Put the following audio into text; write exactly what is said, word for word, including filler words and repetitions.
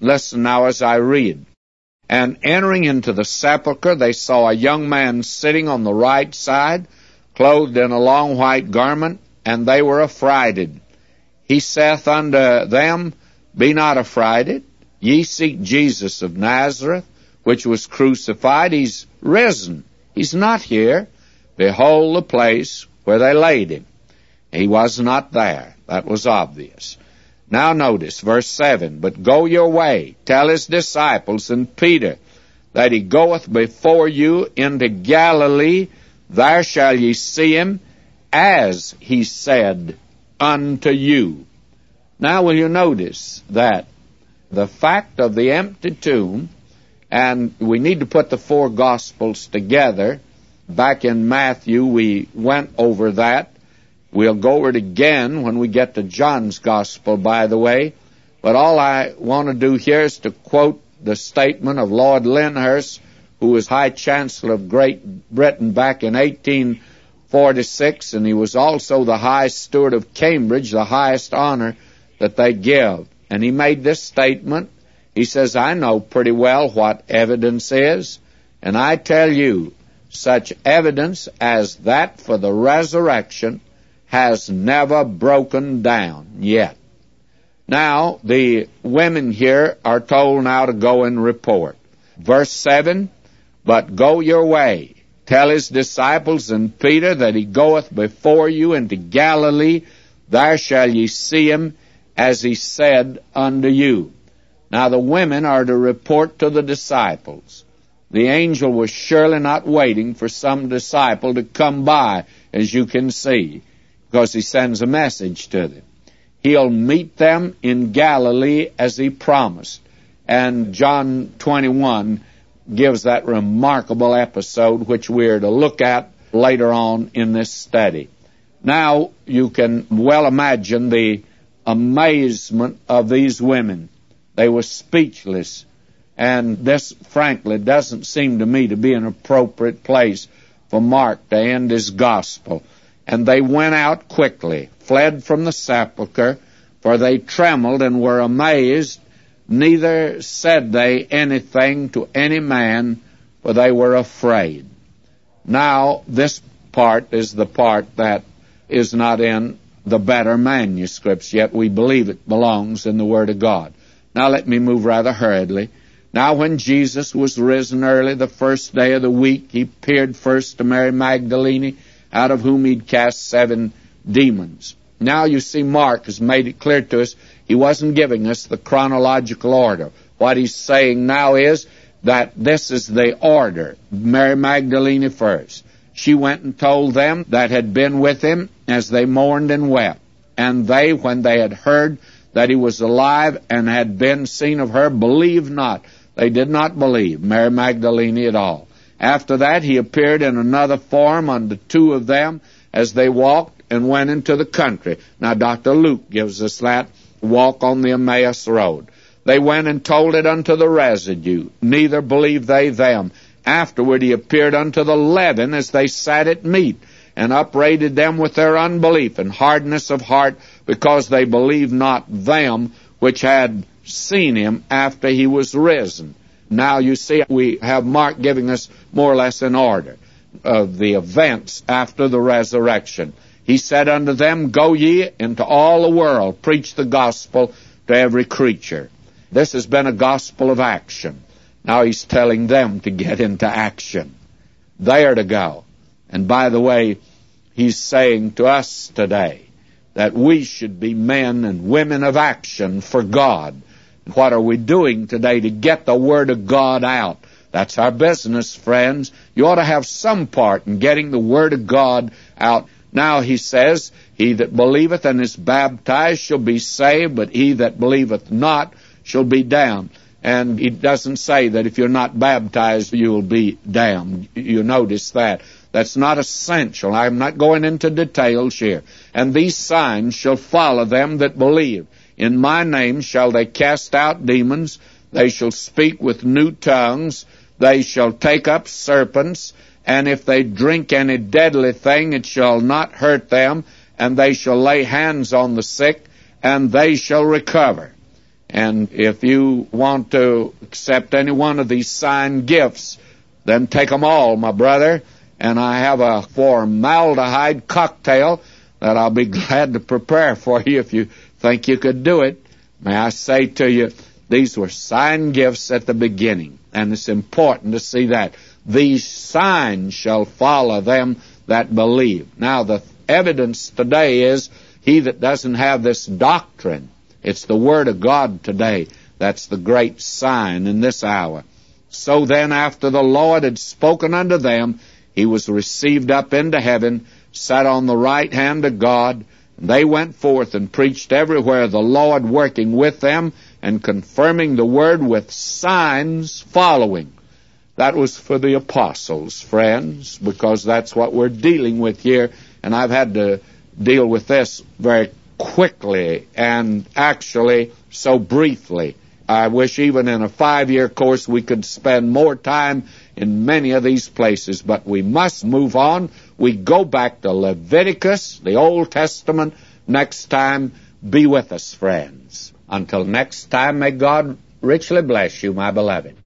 Listen now as I read. And entering into the sepulchre, they saw a young man sitting on the right side, clothed in a long white garment, and they were affrighted. He saith unto them, Be not affrighted. Ye seek Jesus of Nazareth, which was crucified. He's risen. He's not here. Behold the place where they laid him. He was not there. That was obvious. Now notice, verse seven, But go your way, tell his disciples and Peter, that he goeth before you into Galilee. There shall ye see him, as he said unto you. Now will you notice that the fact of the empty tomb, and we need to put the four Gospels together. Back in Matthew, we went over that. We'll go over it again when we get to John's Gospel, by the way. But all I want to do here is to quote the statement of Lord Lyndhurst, who was High Chancellor of Great Britain back in eighteen forty-six, and he was also the High Steward of Cambridge, the highest honor that they give. And he made this statement. He says, I know pretty well what evidence is, and I tell you, such evidence as that for the resurrection has never broken down yet. Now, the women here are told now to go and report. Verse seven, But go your way, tell his disciples and Peter that he goeth before you into Galilee. There shall ye see him, as he said unto you. Now the women are to report to the disciples. The angel was surely not waiting for some disciple to come by, as you can see, because he sends a message to them. He'll meet them in Galilee as he promised. And John twenty-one gives that remarkable episode which we're to look at later on in this study. Now you can well imagine the amazement of these women. They were speechless. And this, frankly, doesn't seem to me to be an appropriate place for Mark to end his gospel. And they went out quickly, fled from the sepulchre, for they trembled and were amazed. Neither said they anything to any man, for they were afraid. Now, this part is the part that is not in the better manuscripts, yet we believe it belongs in the Word of God. Now let me move rather hurriedly. Now when Jesus was risen early the first day of the week, he appeared first to Mary Magdalene, out of whom he'd cast seven demons. Now you see Mark has made it clear to us he wasn't giving us the chronological order. What he's saying now is that this is the order. Mary Magdalene first. She went and told them that had been with him as they mourned and wept. And they, when they had heard that he was alive and had been seen of her, believed not. They did not believe Mary Magdalene at all. After that, he appeared in another form unto two of them as they walked and went into the country. Now, Doctor Luke gives us that walk on the Emmaus Road. They went and told it unto the residue. Neither believed they them. Afterward, he appeared unto the eleven as they sat at meat, and upbraided them with their unbelief and hardness of heart, because they believed not them which had seen him after he was risen. Now you see, we have Mark giving us more or less an order of the events after the resurrection. He said unto them, Go ye into all the world, preach the gospel to every creature. This has been a gospel of action. Now he's telling them to get into action. They are to go. And by the way, he's saying to us today that we should be men and women of action for God. What are we doing today to get the Word of God out? That's our business, friends. You ought to have some part in getting the Word of God out. Now he says, He that believeth and is baptized shall be saved, but he that believeth not shall be damned. And he doesn't say that if you're not baptized, you'll be damned. You notice that. That's not essential. I'm not going into details here. And these signs shall follow them that believe. In my name shall they cast out demons. They shall speak with new tongues. They shall take up serpents. And if they drink any deadly thing, it shall not hurt them. And they shall lay hands on the sick, and they shall recover. And if you want to accept any one of these signed gifts, then take them all, my brother. And I have a formaldehyde cocktail that I'll be glad to prepare for you if you think you could do it. May I say to you, these were signed gifts at the beginning, and it's important to see that. These signs shall follow them that believe. Now, the evidence today is he that doesn't have this doctrine. It's the Word of God today. That's the great sign in this hour. So then, after the Lord had spoken unto them, he was received up into heaven, sat on the right hand of God. They went forth and preached everywhere, the Lord working with them and confirming the word with signs following. That was for the apostles, friends, because that's what we're dealing with here. And I've had to deal with this very quickly and actually so briefly. I wish even in a five-year course we could spend more time in many of these places, but we must move on. We go back to Leviticus, the Old Testament, next time. Be with us, friends. Until next time, may God richly bless you, my beloved.